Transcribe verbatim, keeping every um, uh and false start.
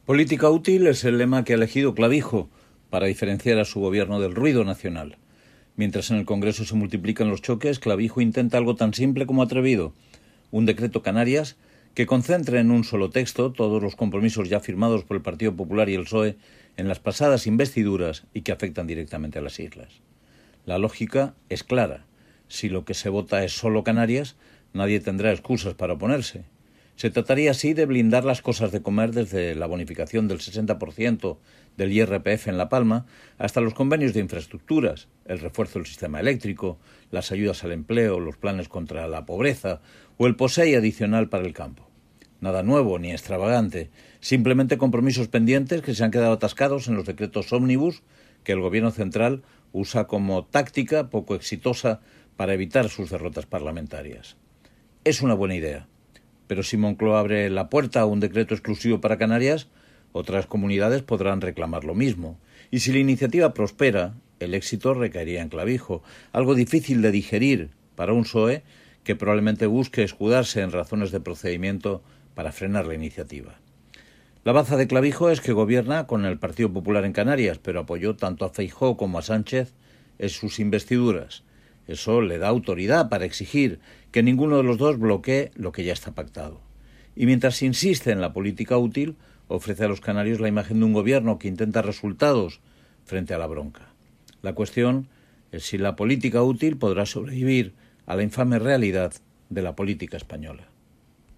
Política útil es el lema que ha elegido Clavijo para diferenciar a su gobierno del ruido nacional. Mientras en el Congreso se multiplican los choques, Clavijo intenta algo tan simple como atrevido: un decreto Canarias que concentre en un solo texto todos los compromisos ya firmados por el Partido Popular y el P S O E en las pasadas investiduras y que afectan directamente a las islas. La lógica es clara: si lo que se vota es solo Canarias, nadie tendrá excusas para oponerse. Se trataría así de blindar las cosas de comer desde la bonificación del sesenta por ciento del I R P F en La Palma hasta los convenios de infraestructuras, el refuerzo del sistema eléctrico, las ayudas al empleo, los planes contra la pobreza o el POSEI adicional para el campo. Nada nuevo ni extravagante, simplemente compromisos pendientes que se han quedado atascados en los decretos ómnibus que el Gobierno central usa como táctica poco exitosa para evitar sus derrotas parlamentarias. Es una buena idea. Pero si Moncloa abre la puerta a un decreto exclusivo para Canarias, otras comunidades podrán reclamar lo mismo. Y si la iniciativa prospera, el éxito recaería en Clavijo, algo difícil de digerir para un P S O E que probablemente busque escudarse en razones de procedimiento para frenar la iniciativa. La baza de Clavijo es que gobierna con el Partido Popular en Canarias, pero apoyó tanto a Feijóo como a Sánchez en sus investiduras. Eso le da autoridad para exigir que ninguno de los dos bloquee lo que ya está pactado. Y mientras insiste en la política útil, ofrece a los canarios la imagen de un gobierno que intenta resultados frente a la bronca. La cuestión es si la política útil podrá sobrevivir a la infame realidad de la política española.